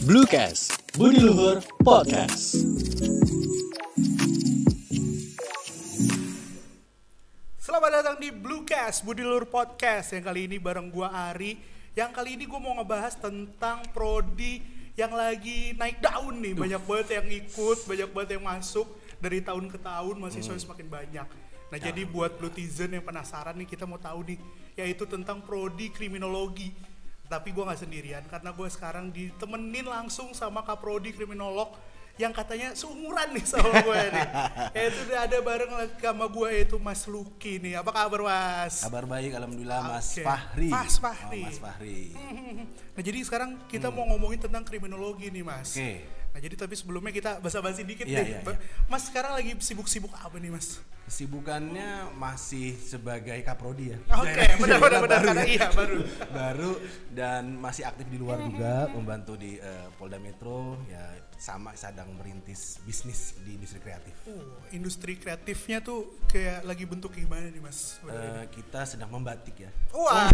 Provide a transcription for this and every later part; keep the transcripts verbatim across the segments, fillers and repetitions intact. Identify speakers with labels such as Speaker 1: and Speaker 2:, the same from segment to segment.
Speaker 1: Bluecast, Budi Luhur Podcast.
Speaker 2: Selamat datang di Bluecast, Budi Luhur Podcast. Yang kali ini bareng gua Ari. Yang kali ini gua mau ngebahas tentang prodi yang lagi naik daun nih. Banyak banget yang ikut, banyak banget yang masuk. Dari tahun ke tahun mahasiswa hmm. semakin banyak. Nah ya. Jadi buat Blutizen yang penasaran nih, kita mau tahu nih, yaitu tentang prodi kriminologi. Tapi gue gak sendirian, karena gue sekarang ditemenin langsung sama kaprodi kriminolog yang katanya seumuran nih sama gue nih. Yaitu udah ada bareng sama gue, yaitu Mas Lucky nih. Apa kabar Mas?
Speaker 3: Kabar baik, alhamdulillah. Mas
Speaker 2: okay.
Speaker 3: Fahri.
Speaker 2: Mas Fahri.
Speaker 3: Oh, Mas Fahri.
Speaker 2: Nah jadi sekarang kita hmm. mau ngomongin tentang kriminologi nih Mas. Oke. Okay. Nah jadi tapi sebelumnya kita basa-basi dikit
Speaker 3: yeah,
Speaker 2: deh.
Speaker 3: Yeah, yeah.
Speaker 2: Mas sekarang lagi sibuk-sibuk apa nih Mas?
Speaker 3: Kesibukannya masih sebagai kaprodi ya.
Speaker 2: Oke, okay, benar-benar benar karena iya baru.
Speaker 3: baru dan masih aktif di luar juga, membantu di uh, Polda Metro ya, sama sedang merintis bisnis di industri kreatif.
Speaker 2: Oh, industri kreatifnya tuh kayak lagi bentuk gimana nih Mas?
Speaker 3: Uh, kita sedang membatik ya.
Speaker 2: Wah.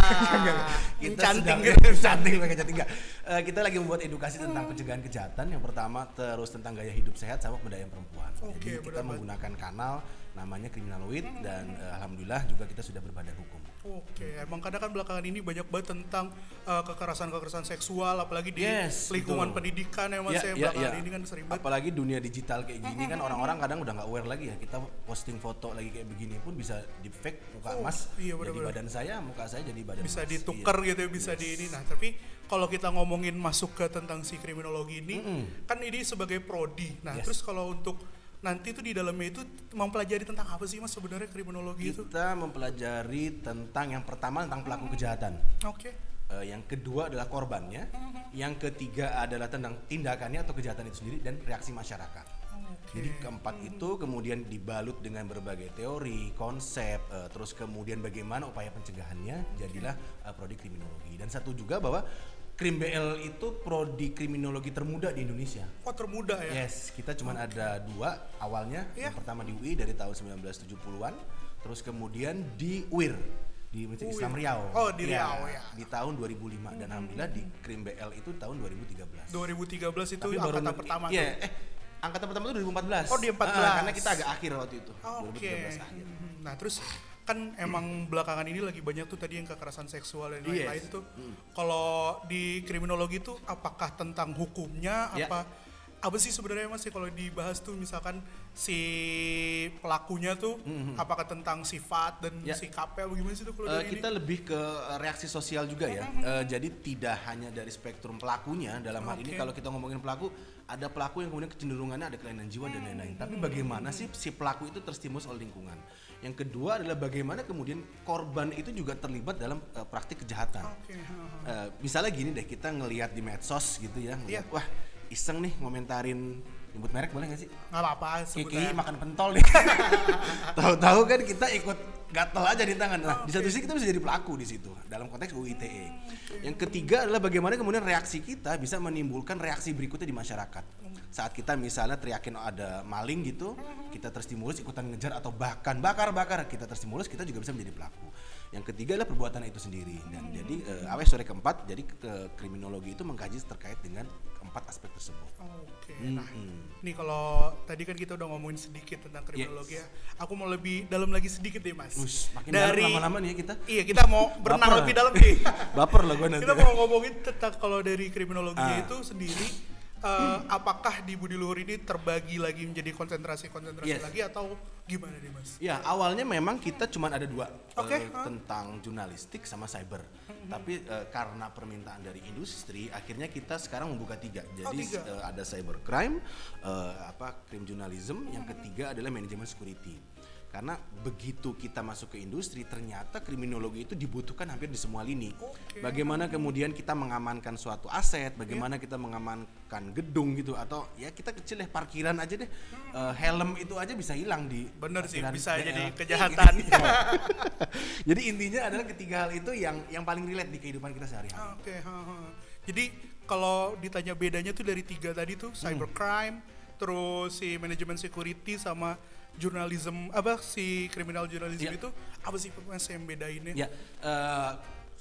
Speaker 3: kita
Speaker 2: cantik
Speaker 3: sedang cantik pakai cantik enggak. Uh, kita lagi membuat edukasi tentang pencegahan kejahatan. Yang pertama terus tentang gaya hidup sehat sama pemberdayaan perempuan.
Speaker 2: Okay,
Speaker 3: Jadi kita
Speaker 2: benar-benar
Speaker 3: menggunakan kanal namanya Kriminaloid hmm. dan uh, alhamdulillah juga kita sudah berbadan hukum.
Speaker 2: Oke, okay. Emang kadang kan belakangan ini banyak banget tentang uh, kekerasan-kekerasan seksual, apalagi di
Speaker 3: yes,
Speaker 2: lingkungan
Speaker 3: betul.
Speaker 2: pendidikan ya Mas,
Speaker 3: ya,
Speaker 2: ya,
Speaker 3: ya,
Speaker 2: belakangan
Speaker 3: ya.
Speaker 2: ini kan sering banget.
Speaker 3: Apalagi dunia digital kayak gini kan orang-orang kadang udah nggak aware lagi ya, kita posting foto lagi kayak begini pun bisa di fake muka
Speaker 2: oh,
Speaker 3: Mas
Speaker 2: iya,
Speaker 3: jadi badan saya, muka saya jadi badan
Speaker 2: bisa
Speaker 3: Mas.
Speaker 2: ditukar
Speaker 3: iya.
Speaker 2: gitu ya, bisa yes. di ini. Nah tapi kalau kita ngomongin masuk ke tentang si kriminologi ini, mm-hmm. kan ini sebagai prodi. Nah yes. terus kalau untuk nanti itu di dalamnya itu mempelajari tentang apa sih Mas sebenarnya kriminologi itu?
Speaker 3: Kita mempelajari tentang yang pertama tentang pelaku mm-hmm. kejahatan.
Speaker 2: Oke. Okay.
Speaker 3: Uh, yang kedua adalah korbannya. Mm-hmm. Yang ketiga adalah tentang tindakannya atau kejahatan itu sendiri dan reaksi masyarakat. Okay. Jadi keempat mm-hmm. itu kemudian dibalut dengan berbagai teori, konsep, uh, terus kemudian bagaimana upaya pencegahannya, jadilah uh, prodi kriminologi. Dan satu juga bahwa Krim B L itu prodi kriminologi termuda di Indonesia.
Speaker 2: Oh termuda ya?
Speaker 3: Yes, kita cuma okay. ada dua awalnya. Yeah. Yang pertama di U I dari tahun sembilan belas tujuh puluhan, terus kemudian di U I R di Universitas Islam Riau.
Speaker 2: Oh di
Speaker 3: ya,
Speaker 2: Riau ya.
Speaker 3: Di tahun dua ribu lima dan alhamdulillah di Krim B L itu tahun dua ribu tiga belas.
Speaker 2: dua ribu tiga belas itu
Speaker 3: tapi
Speaker 2: angkatan
Speaker 3: baru,
Speaker 2: pertama.
Speaker 3: Iya, eh angkatan pertama itu dua ribu empat belas.
Speaker 2: Oh di empat belas.
Speaker 3: Ah, karena kita agak akhir waktu itu.
Speaker 2: Oh, Oke. Okay.
Speaker 3: dua ribu tiga belas akhir.
Speaker 2: Nah terus kan emang belakangan ini lagi banyak tuh tadi yang kekerasan seksual dan lain-lain yes. tuh. Hmm. Kalau di kriminologi tuh apakah tentang hukumnya yeah. apa apa sih sebenarnya Mas sih kalau dibahas tuh misalkan si pelakunya tuh mm-hmm. apakah tentang sifat dan yeah. sikapnya bagaimana sih tuh kalau
Speaker 3: uh,
Speaker 2: dari
Speaker 3: kita
Speaker 2: ini?
Speaker 3: Lebih ke reaksi sosial juga ya. Mm-hmm. Uh, jadi tidak hanya dari spektrum pelakunya dalam hal okay. ini kalau kita ngomongin pelaku ada pelaku yang kemudian kecenderungannya ada kelainan jiwa mm-hmm. dan lain-lain. Tapi bagaimana sih si pelaku itu terstimulus oleh lingkungan? Yang kedua adalah bagaimana kemudian korban itu juga terlibat dalam uh, praktik kejahatan. Okay. Uh, misalnya gini deh, kita ngelihat di medsos gitu ya, ngelihat, yeah. wah iseng nih ngomentarin, nyebut merek boleh nggak sih?
Speaker 2: Nggak apa-apa.
Speaker 3: Kiki makan pentol nih. Tahu-tahu kan kita ikut gatel aja di tangan. Nah, okay. di satu sisi kita bisa jadi pelaku di situ dalam konteks U I T E. Yang ketiga adalah bagaimana kemudian reaksi kita bisa menimbulkan reaksi berikutnya di masyarakat. Saat kita misalnya teriakin ada maling gitu, kita terstimulus ikutan ngejar atau bahkan bakar-bakar, kita terstimulus, kita juga bisa menjadi pelaku. Yang ketiga adalah perbuatan itu sendiri. Dan jadi uh, awe sore keempat, jadi ke kriminologi itu mengkaji terkait dengan keempat aspek tersebut.
Speaker 2: Oke.
Speaker 3: Hmm,
Speaker 2: nah,
Speaker 3: hmm.
Speaker 2: nih kalau tadi kan kita udah ngomongin sedikit tentang kriminologi yes. ya. Aku mau lebih dalam lagi sedikit deh Mas.
Speaker 3: Ush, makin
Speaker 2: dari
Speaker 3: dalam lama-lama nih ya kita.
Speaker 2: Iya, kita mau berenang lebih dalam nih.
Speaker 3: Baper lah gue nanti.
Speaker 2: Kita mau ngomongin tentang kalau dari kriminologinya ah. itu sendiri. Uh, apakah di Budi Luhur ini terbagi lagi menjadi konsentrasi-konsentrasi yes. lagi atau gimana nih Mas?
Speaker 3: Ya awalnya memang kita cuma ada dua
Speaker 2: okay.
Speaker 3: uh, tentang jurnalistik sama cyber. Mm-hmm. Tapi uh, karena permintaan dari industri, akhirnya kita sekarang membuka tiga. Jadi oh, tiga. Uh, ada cybercrime, uh, apa crime journalism, mm-hmm. yang ketiga adalah manajemen security. Karena begitu kita masuk ke industri, ternyata kriminologi itu dibutuhkan hampir di semua lini. Okay. Bagaimana kemudian kita mengamankan suatu aset, bagaimana yeah. kita mengamankan gedung gitu, atau ya kita kecil deh parkiran aja deh, hmm. uh, helm itu aja bisa hilang di
Speaker 2: bener
Speaker 3: parkiran.
Speaker 2: Sih, bisa
Speaker 3: ya,
Speaker 2: jadi
Speaker 3: ya.
Speaker 2: kejahatan.
Speaker 3: Jadi intinya adalah ketiga hal itu yang yang paling relate di kehidupan kita sehari-hari.
Speaker 2: Oke, okay. Jadi kalau ditanya bedanya tuh dari tiga tadi tuh, cybercrime, hmm. terus si manajemen security sama jurnalisme apa si kriminal jurnalisme
Speaker 3: ya.
Speaker 2: itu apa sih Mas yang bedainnya?
Speaker 3: Ya, uh,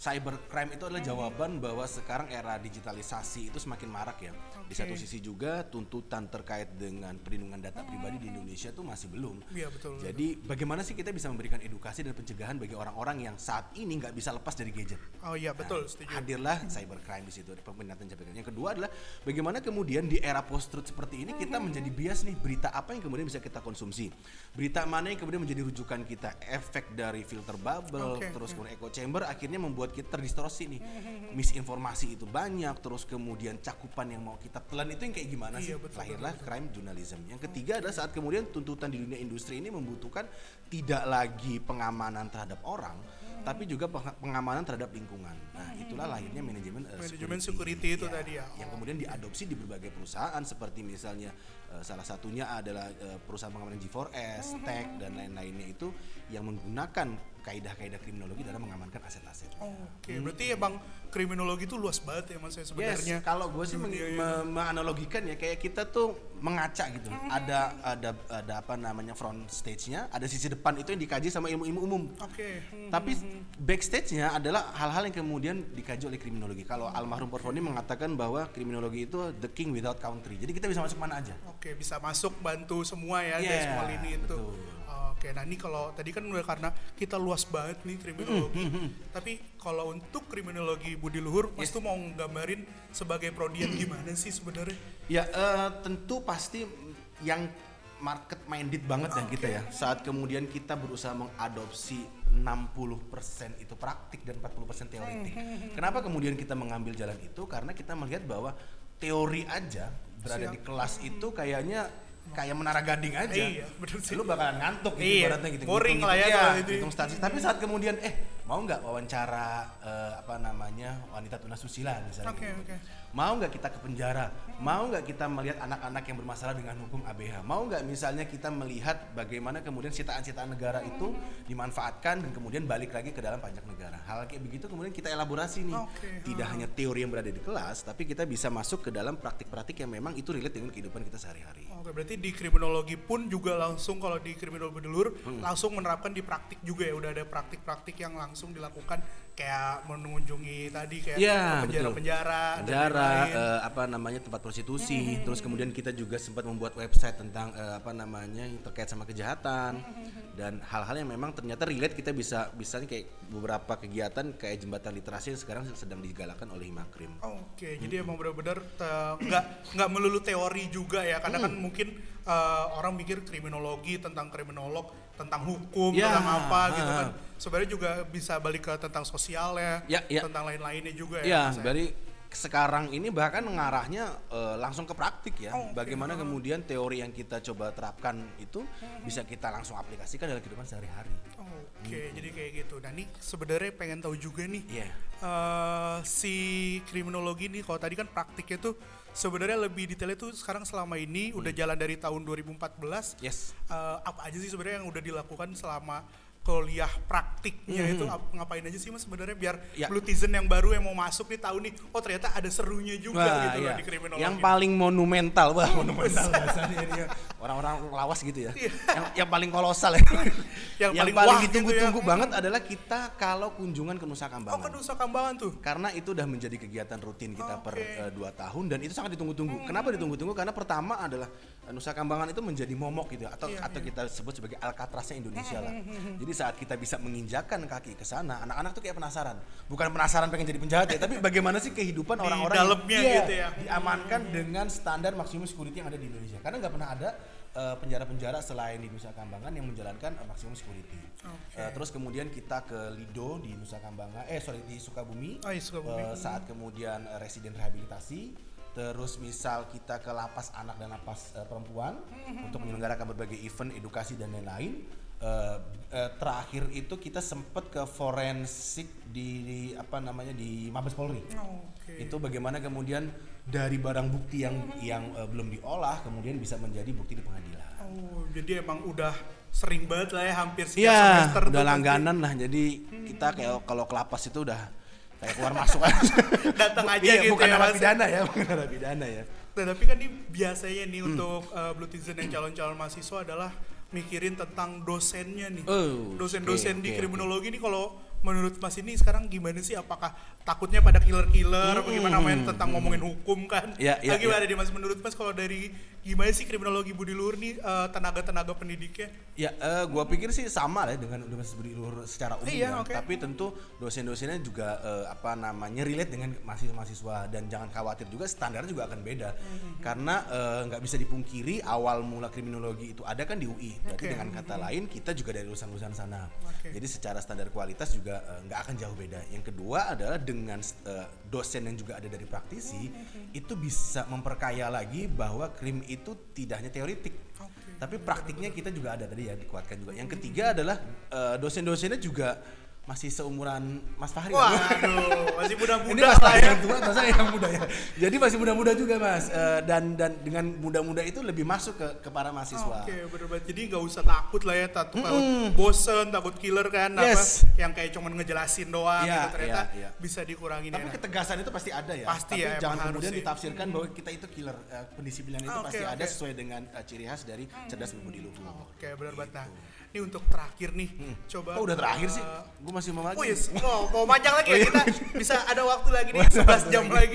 Speaker 3: cybercrime itu adalah jawaban bahwa sekarang era digitalisasi itu semakin marak ya. Di
Speaker 2: Oke.
Speaker 3: satu sisi juga tuntutan terkait dengan perlindungan data pribadi di Indonesia tuh masih belum.
Speaker 2: Iya betul.
Speaker 3: Jadi bagaimana sih kita bisa memberikan edukasi dan pencegahan bagi orang-orang yang saat ini nggak bisa lepas dari gadget?
Speaker 2: Oh iya betul,
Speaker 3: Nah,
Speaker 2: setuju.
Speaker 3: hadirlah cybercrime di situ, peminatan cybercrime. Yang kedua adalah bagaimana kemudian di era post-truth seperti ini kita menjadi bias nih, berita apa yang kemudian bisa kita konsumsi, berita mana yang kemudian menjadi rujukan kita, efek dari filter bubble,
Speaker 2: Oke,
Speaker 3: terus
Speaker 2: oke.
Speaker 3: kemudian echo chamber akhirnya membuat kita terdistorsi nih, misinformasi itu banyak, terus kemudian cakupan yang mau kita telan itu yang kayak gimana sih?
Speaker 2: Iya, betul,
Speaker 3: Lahirlah
Speaker 2: betul,
Speaker 3: crime journalism. Yang ketiga adalah saat kemudian tuntutan di dunia industri ini membutuhkan tidak lagi pengamanan terhadap orang, tapi juga peng- pengamanan terhadap lingkungan. Nah, itulah lahirnya manajemen uh,
Speaker 2: Manajemen security itu tadi ya.
Speaker 3: Yang kemudian diadopsi di berbagai perusahaan seperti misalnya uh, salah satunya adalah uh, perusahaan pengamanan G four S, Tech dan lain-lainnya itu yang menggunakan kaidah-kaidah kriminologi dalam mengamankan aset-aset.
Speaker 2: Oke, berarti emang kriminologi itu luas banget ya mas ya sebenarnya.
Speaker 3: Yes, kalau gue sih meng-
Speaker 2: Dunia ini.
Speaker 3: me- menganalogikan ya kayak kita tuh mengaca gitu. Ada ada ada apa namanya front stage-nya, ada sisi depan itu yang dikaji sama ilmu-ilmu umum.
Speaker 2: Oke. hmm.
Speaker 3: Tapi backstage-nya adalah hal-hal yang kemudian dikaji oleh kriminologi. Kalau almarhum Porfoni mengatakan bahwa kriminologi itu the king without country. Jadi kita bisa masuk mana aja.
Speaker 2: Oke, bisa masuk bantu semua ya dari
Speaker 3: Yeah,
Speaker 2: semua lini itu.
Speaker 3: betul.
Speaker 2: Oke, nah ini kalau tadi kan udah karena kita luas banget nih kriminologi. Tapi kalau untuk kriminologi budi luhur, Mas
Speaker 3: Yes.
Speaker 2: tuh mau nggambarin sebagai prodian gimana sih sebenarnya?
Speaker 3: Ya eh, tentu pasti yang market minded banget dan kita ya. Saat kemudian kita berusaha mengadopsi enam puluh persen itu praktik dan empat puluh persen teoritik. Kenapa kemudian kita mengambil jalan itu? Karena kita melihat bahwa teori aja berada
Speaker 2: Siap.
Speaker 3: di kelas itu kayaknya kayak menara gading aja.
Speaker 2: Iya, bener sih.
Speaker 3: Lu bakalan ngantuk gitu
Speaker 2: Iya,
Speaker 3: ibaratnya gitu.
Speaker 2: boring
Speaker 3: Hitung-
Speaker 2: lah ya
Speaker 3: hitung-
Speaker 2: kalau
Speaker 3: iya,
Speaker 2: itu.
Speaker 3: hitung statistik. Tapi saat kemudian eh mau nggak wawancara eh, apa namanya wanita tunasusila misalnya.
Speaker 2: Oke,
Speaker 3: gitu.
Speaker 2: oke.
Speaker 3: Mau nggak kita ke penjara? Mau nggak kita melihat anak-anak yang bermasalah dengan hukum A B H? Mau nggak misalnya kita melihat bagaimana kemudian sitaan-sitaan negara itu dimanfaatkan dan kemudian balik lagi ke dalam pajak negara? Hal kayak begitu kemudian kita elaborasi nih.
Speaker 2: Oke,
Speaker 3: Tidak hanya teori yang berada di kelas, tapi kita bisa masuk ke dalam praktik-praktik yang memang itu relate dengan kehidupan kita sehari-hari.
Speaker 2: Oke, berarti di kriminologi pun juga langsung kalau di kriminologi budi luhur
Speaker 3: Hmm.
Speaker 2: langsung menerapkan di praktik juga ya. Udah ada praktik-praktik yang langsung dilakukan kayak mengunjungi tadi kayak
Speaker 3: Ya,
Speaker 2: penjara-penjara, dan
Speaker 3: penjara,
Speaker 2: lain-lain.
Speaker 3: eh, apa namanya tempat prostitusi, terus kemudian kita juga sempat membuat website tentang eh, apa namanya yang terkait sama kejahatan dan hal-hal yang memang ternyata relate kita bisa misalnya kayak beberapa kegiatan kayak jembatan literasi yang sekarang sedang digalakkan oleh Himakrim.
Speaker 2: Oke, jadi emang benar-benar te- nggak nggak melulu teori juga ya, karena kan mungkin eh, orang mikir kriminologi tentang kriminolog, tentang hukum,
Speaker 3: Ya,
Speaker 2: tentang apa gitu
Speaker 3: ah.
Speaker 2: kan. Sebenarnya juga bisa balik ke tentang sosial ya,
Speaker 3: Ya, ya.
Speaker 2: tentang lain-lainnya juga ya.
Speaker 3: Ya,
Speaker 2: Mas, ya.
Speaker 3: dari sekarang ini bahkan mengarahnya eh, langsung ke praktik ya.
Speaker 2: Oh, oke.
Speaker 3: Bagaimana kemudian teori yang kita coba terapkan itu bisa kita langsung aplikasikan dalam kehidupan sehari-hari.
Speaker 2: Oke, jadi kayak gitu. Nah, ini sebenarnya pengen tahu juga nih.
Speaker 3: Iya.
Speaker 2: eh, si kriminologi nih, kalau tadi kan praktiknya tuh sebenarnya lebih detailnya tuh sekarang selama ini udah jalan dari tahun dua ribu empat belas.
Speaker 3: Yes.
Speaker 2: Eh, apa aja sih sebenarnya yang udah dilakukan selama kuliah praktiknya itu ap- ngapain aja sih mas sebenarnya biar
Speaker 3: Ya.
Speaker 2: Blutizen yang baru yang mau masuk nih tahu nih oh ternyata ada serunya juga
Speaker 3: Wah,
Speaker 2: gitu loh
Speaker 3: iya.
Speaker 2: di kriminologi.
Speaker 3: Yang paling monumental, wah monumental bahasanya dia. Orang-orang lawas gitu ya. yang, yang paling kolosal ya.
Speaker 2: Yang paling
Speaker 3: paling
Speaker 2: wah gitu
Speaker 3: ditunggu-tunggu
Speaker 2: ya.
Speaker 3: banget adalah kita kalau kunjungan ke Nusa
Speaker 2: Oh
Speaker 3: Kambangan.
Speaker 2: ke Nusa Kambangan tuh.
Speaker 3: Karena itu udah menjadi kegiatan rutin kita per
Speaker 2: Oke.
Speaker 3: eh, dua tahun dan itu sangat ditunggu-tunggu. Kenapa ditunggu-tunggu? Karena pertama adalah eh, Nusa Kambangan itu menjadi momok gitu ya, atau
Speaker 2: Iya,
Speaker 3: atau
Speaker 2: iya.
Speaker 3: kita sebut sebagai Alcatraznya Indonesia lah. Jadi saat kita bisa menginjakan kaki ke sana, anak-anak tuh kayak penasaran. Bukan penasaran pengen jadi penjahat ya, tapi bagaimana sih kehidupan
Speaker 2: Di
Speaker 3: orang-orang
Speaker 2: dalamnya
Speaker 3: yang, iya,
Speaker 2: gitu ya.
Speaker 3: diamankan dengan standar maksimum security yang ada di Indonesia. Karena nggak pernah ada eh, penjara-penjara selain di Nusa Kambangan yang menjalankan eh, maksimum security.
Speaker 2: Oke.
Speaker 3: Eh, terus kemudian kita ke Lido di Nusa Kambangan, eh sorry di Sukabumi.
Speaker 2: Oh, iya, Sukabumi.
Speaker 3: Eh, saat kemudian eh, residen rehabilitasi, terus misal kita ke lapas anak dan lapas eh, perempuan untuk menyelenggarakan berbagai event edukasi dan lain-lain. Eh, eh, terakhir itu kita sempat ke forensik di, di apa namanya di Mabes Polri.
Speaker 2: Oke.
Speaker 3: Itu bagaimana kemudian dari barang bukti yang yang eh, belum diolah kemudian bisa menjadi bukti di pengadilan.
Speaker 2: Oh jadi emang udah sering banget lah ya hampir setiap
Speaker 3: Iya,
Speaker 2: semester tuh
Speaker 3: udah
Speaker 2: pasti.
Speaker 3: langganan lah. Jadi kita kayak kalau ke lapas itu udah kayak keluar masuk aja.
Speaker 2: Datang aja
Speaker 3: Iya,
Speaker 2: gitu
Speaker 3: bukan
Speaker 2: ya, Mas.
Speaker 3: narapidana ya, bukan narapidana ya.
Speaker 2: Nah, tapi kan nih biasanya nih
Speaker 3: Hmm.
Speaker 2: untuk uh, Blutizen yang calon-calon mahasiswa adalah mikirin tentang dosennya nih.
Speaker 3: Oh,
Speaker 2: Dosen-dosen
Speaker 3: oke,
Speaker 2: di
Speaker 3: oke,
Speaker 2: kriminologi nih kalau menurut Mas ini sekarang gimana sih? Apakah takutnya pada killer-killer?
Speaker 3: Hmm,
Speaker 2: Bagaimana main
Speaker 3: hmm,
Speaker 2: tentang
Speaker 3: hmm.
Speaker 2: ngomongin hukum kan?
Speaker 3: Ya, ya,
Speaker 2: nah, gimana
Speaker 3: ya.
Speaker 2: nih Mas? Menurut Mas kalau dari gimana sih kriminologi budi luhur nih uh, tenaga-tenaga pendidiknya?
Speaker 3: Ya, uh, gua pikir sih sama lah dengan Universitas Budi Luhur secara umum
Speaker 2: Iya,
Speaker 3: ya.
Speaker 2: okay.
Speaker 3: Tapi tentu dosen-dosennya juga uh, apa namanya relate dengan mahasiswa-mahasiswa dan jangan khawatir juga standarnya juga akan beda. Mm-hmm. Karena nggak uh, bisa dipungkiri awal mula kriminologi itu ada kan di U I. Berarti
Speaker 2: Okay.
Speaker 3: dengan kata mm-hmm. lain kita juga dari lulusan-lulusan sana.
Speaker 2: Okay.
Speaker 3: Jadi secara standar kualitas juga nggak uh, akan jauh beda. Yang kedua adalah dengan uh, dosen yang juga ada dari praktisi mm-hmm. itu bisa memperkaya lagi bahwa krim itu tidak hanya teoritik. Okay. Tapi praktiknya kita juga ada tadi ya dikuatkan juga. Yang ketiga adalah uh, dosen-dosennya juga masih seumuran Mas Fahri.
Speaker 2: Waduh, masih muda-muda.
Speaker 3: Ini Mas Fahri yang tua, atau saya yang muda ya. Jadi masih muda-muda juga Mas. Uh, dan dan dengan muda-muda itu lebih masuk ke ke para mahasiswa.
Speaker 2: Oke, okay, benar. Jadi nggak usah takut lah ya, takut mm-hmm. bosen, takut killer kan,
Speaker 3: yes.
Speaker 2: apa yang kayak cuma ngejelasin doang
Speaker 3: ya,
Speaker 2: gitu ternyata
Speaker 3: ya, ya.
Speaker 2: bisa dikurangin.
Speaker 3: Tapi
Speaker 2: ya,
Speaker 3: ketegasan itu pasti ada ya.
Speaker 2: Pasti
Speaker 3: Tapi
Speaker 2: ya,
Speaker 3: jangan kemudian
Speaker 2: sih.
Speaker 3: ditafsirkan hmm. bahwa kita itu killer. Uh, pendisiplinan itu
Speaker 2: okay,
Speaker 3: pasti
Speaker 2: okay.
Speaker 3: ada sesuai dengan uh, ciri khas dari cerdas berbudi luhur.
Speaker 2: Oke, okay, benar banget. Nah,
Speaker 3: gitu.
Speaker 2: ini untuk terakhir nih, hmm. coba.
Speaker 3: Oh udah terakhir
Speaker 2: uh,
Speaker 3: sih, gue masih mau lagi.
Speaker 2: Oh yes, oh, mau panjang lagi ya kita bisa ada waktu lagi nih sebelas jam lagi.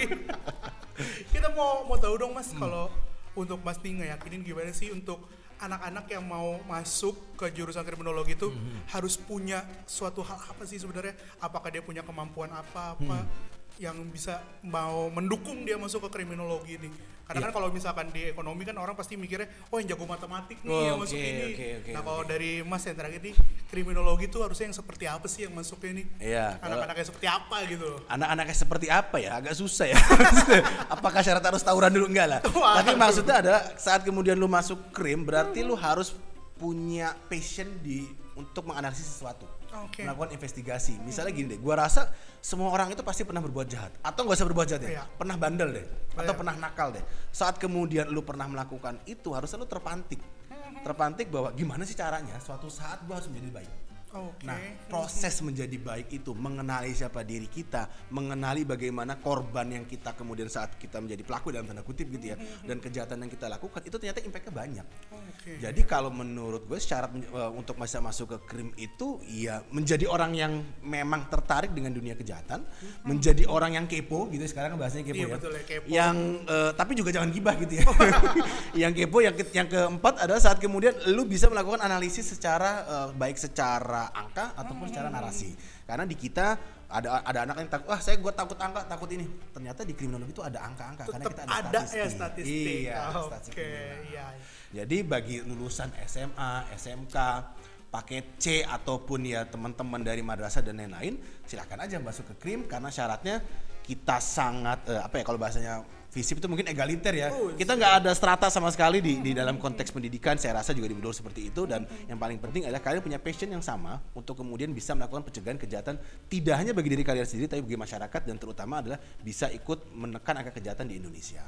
Speaker 2: Kita mau mau tahu dong Mas, hmm. kalau untuk Mas nih ngeyakinin gimana sih untuk anak-anak yang mau masuk ke jurusan kriminologi itu hmm. harus punya suatu hal apa sih sebenarnya? Apakah dia punya kemampuan apa-apa hmm. yang bisa mau mendukung dia masuk ke kriminologi ini? Karena yeah. kan kalau misalkan di ekonomi kan orang pasti mikirnya, oh yang jago matematik nih
Speaker 3: oh,
Speaker 2: yang
Speaker 3: okay,
Speaker 2: masuk ini.
Speaker 3: Okay, okay,
Speaker 2: nah kalau
Speaker 3: okay.
Speaker 2: dari Mas yang terakhir nih, kriminologi itu harusnya yang seperti apa sih yang masuknya nih?
Speaker 3: Iya.
Speaker 2: Anak-anaknya seperti apa gitu?
Speaker 3: Anak-anaknya seperti apa ya? Agak susah ya. Apakah syarat harus tawuran dulu? Enggak lah.
Speaker 2: Wah,
Speaker 3: tapi maksudnya adalah saat kemudian lu masuk krim, berarti hmm. lu harus punya passion di untuk menganalisis sesuatu. Okay. Melakukan investigasi. Misalnya gini deh, gua rasa semua orang itu pasti pernah berbuat jahat atau nggak usah berbuat jahat ya, yeah. pernah bandel deh oh, atau yeah. pernah nakal deh. Saat kemudian lu pernah melakukan itu, harusnya lu terpantik, terpantik bahwa gimana sih caranya suatu saat gua harus menjadi baik. Okay. Nah, proses menjadi baik itu mengenali siapa diri kita, mengenali bagaimana korban yang kita kemudian saat kita menjadi pelaku dalam tanda kutip gitu ya, dan kejahatan yang kita lakukan itu ternyata impactnya banyak. Okay. Jadi kalau menurut gue syarat uh, untuk bisa masuk ke krim itu ya menjadi orang yang memang tertarik dengan dunia kejahatan, hmm. menjadi orang yang kepo gitu sekarang bahasanya kepo iya, ya,
Speaker 2: betul ya kepo.
Speaker 3: Yang uh, tapi juga jangan gibah gitu ya. Yang kepo yang ke, yang keempat adalah saat kemudian lu bisa melakukan analisis secara uh, baik secara angka ataupun secara narasi. Karena di kita ada ada anak yang takut, wah saya gue takut angka, takut ini. Ternyata di kriminologi itu ada angka-angka karena kita ada,
Speaker 2: ada
Speaker 3: statistik.
Speaker 2: Ya statistik.
Speaker 3: Iya,
Speaker 2: oh,
Speaker 3: statistik.
Speaker 2: Oke, iya.
Speaker 3: Jadi bagi lulusan S M A, S M K, paket C ataupun ya teman-teman dari madrasah dan lain-lain, silakan aja masuk ke krim karena syaratnya kita sangat eh, apa ya kalau bahasanya FISIP itu mungkin egaliter ya. Oh, kita nggak ada strata sama sekali di di dalam konteks pendidikan. Saya rasa juga di Budi Luhur seperti itu dan yang paling penting adalah kalian punya passion yang sama untuk kemudian bisa melakukan pencegahan kejahatan tidak hanya bagi diri kalian sendiri tapi bagi masyarakat dan terutama adalah bisa ikut menekan angka kejahatan di Indonesia.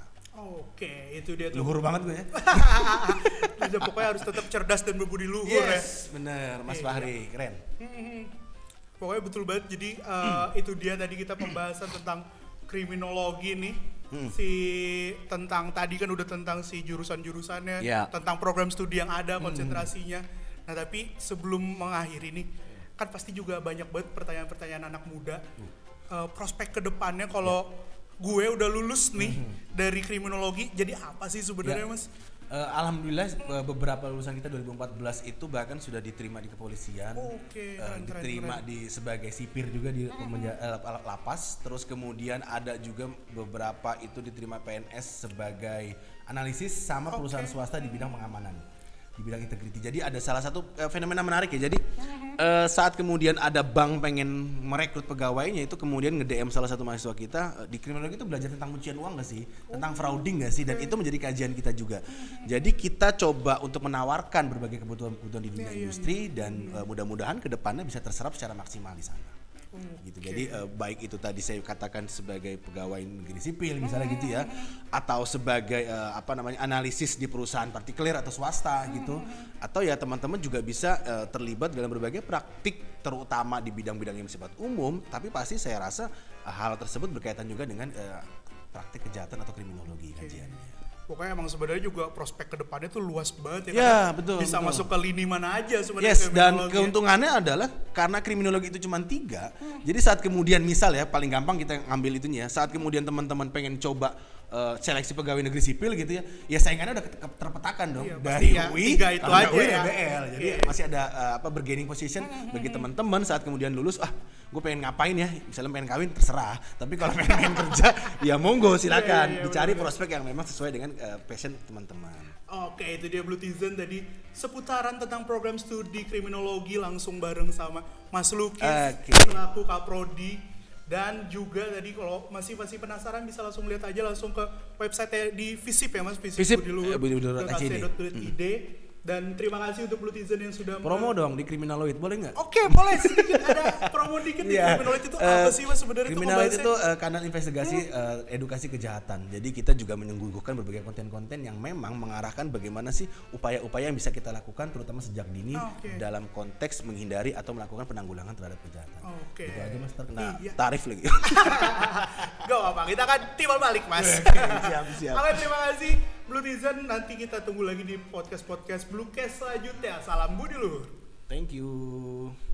Speaker 2: Oke, itu dia tuh.
Speaker 3: Luhur banget gue ya.
Speaker 2: Jadi pokoknya harus tetap cerdas dan berbudi luhur
Speaker 3: yes,
Speaker 2: ya.
Speaker 3: Yes, bener Mas Fahri, keren.
Speaker 2: Pokoknya betul banget. Jadi uh, itu dia tadi kita pembahasan tentang kriminologi nih. Hmm. Si tentang tadi kan udah tentang si jurusan-jurusannya, yeah. tentang program studi yang ada, konsentrasinya. Hmm. Nah tapi sebelum mengakhiri nih, kan pasti juga banyak banget pertanyaan-pertanyaan anak muda. Hmm. Uh, prospek kedepannya kalau yeah. gue udah lulus nih hmm. dari kriminologi, jadi apa sih sebenarnya yeah. Mas?
Speaker 3: Uh, Alhamdulillah beberapa lulusan kita dua ribu empat belas itu bahkan sudah diterima di kepolisian, oh, okay. uh, keren, diterima keren. Di sebagai sipir juga di pemenja, uh, lapas, terus kemudian ada juga beberapa itu diterima P N S sebagai analisis sama perusahaan okay. swasta di bidang pengamanan, di bidang integriti. Jadi ada salah satu uh, fenomena menarik ya. Jadi uh, saat kemudian ada bank pengen merekrut pegawainya itu kemudian nge-D M salah satu mahasiswa kita uh, di kriminologi itu belajar tentang pencucian uang nggak sih, tentang frauding nggak sih, dan itu menjadi kajian kita juga. Jadi kita coba untuk menawarkan berbagai kebutuhan-kebutuhan di dunia industri dan uh, mudah-mudahan kedepannya bisa terserap secara maksimal di sana. Gitu. Okay. Jadi uh, baik itu tadi saya katakan sebagai pegawai negeri sipil misalnya gitu ya, atau sebagai uh, apa namanya analisis di perusahaan partikuler atau swasta gitu, atau ya teman-teman juga bisa uh, terlibat dalam berbagai praktik terutama di bidang-bidang yang bersifat umum, tapi pasti saya rasa uh, hal tersebut berkaitan juga dengan uh, praktik kejahatan atau kriminologi kajiannya.
Speaker 2: Pokoknya emang sebenarnya juga prospek kedepannya tuh luas banget ya.
Speaker 3: Ya,
Speaker 2: karena
Speaker 3: betul,
Speaker 2: Bisa
Speaker 3: betul.
Speaker 2: masuk ke lini mana aja sebenarnya.
Speaker 3: Yes, dan
Speaker 2: kriminologi.
Speaker 3: keuntungannya adalah karena kriminologi itu cuma tiga, hmm. jadi saat kemudian misal ya paling gampang kita ngambil itunya, saat kemudian teman-teman pengen coba uh, seleksi pegawai negeri sipil gitu ya, ya saingannya udah terpetakan dong
Speaker 2: Iya,
Speaker 3: dari
Speaker 2: ya,
Speaker 3: U I,
Speaker 2: tiga itu aja
Speaker 3: U I,
Speaker 2: ya.
Speaker 3: D B L, jadi
Speaker 2: Iya.
Speaker 3: masih ada uh, apa bargaining position hmm. bagi teman-teman saat kemudian lulus, ah gue pengen ngapain ya, misalnya pengen kawin terserah, tapi kalau pengen, pengen kerja ya monggo silakan,
Speaker 2: Iya, iya, iya,
Speaker 3: dicari
Speaker 2: bener.
Speaker 3: prospek yang memang sesuai dengan uh, passion teman-teman.
Speaker 2: Oke, itu dia Blutizen tadi seputaran tentang program studi kriminologi langsung bareng sama Mas Lukis
Speaker 3: Oke.
Speaker 2: selaku Kaprodi, dan juga tadi kalau masih masih penasaran bisa langsung lihat aja langsung ke website di Visip ya Mas,
Speaker 3: Visip,
Speaker 2: visip
Speaker 3: eh, budiluhur dot a c d.
Speaker 2: dot a c d. Dan terima kasih untuk Blutizen yang sudah
Speaker 3: Promo dong di Kriminaloid, boleh nggak?
Speaker 2: Oke, boleh sedikit ada promo dikit di
Speaker 3: Iya.
Speaker 2: Kriminaloid itu apa
Speaker 3: Eh,
Speaker 2: sih Mas sebenarnya itu
Speaker 3: Kriminaloid
Speaker 2: ngebahasnya?
Speaker 3: itu uh, kanal investigasi uh, edukasi kejahatan. Jadi kita juga menyuguhkan berbagai konten-konten yang memang mengarahkan bagaimana sih upaya-upaya yang bisa kita lakukan terutama sejak dini
Speaker 2: Oke.
Speaker 3: dalam konteks menghindari atau melakukan penanggulangan terhadap kejahatan.
Speaker 2: Oke.
Speaker 3: Itu aja Mas, terkena
Speaker 2: Iya.
Speaker 3: tarif lagi.
Speaker 2: Gak apa-apa, kita akan timbal balik Mas.
Speaker 3: siap, siap.
Speaker 2: Oke, terima kasih Blutizen. Nanti kita tunggu lagi di podcast-podcast Bluecast selanjutnya. Salam Budi Luhur.
Speaker 3: Thank you.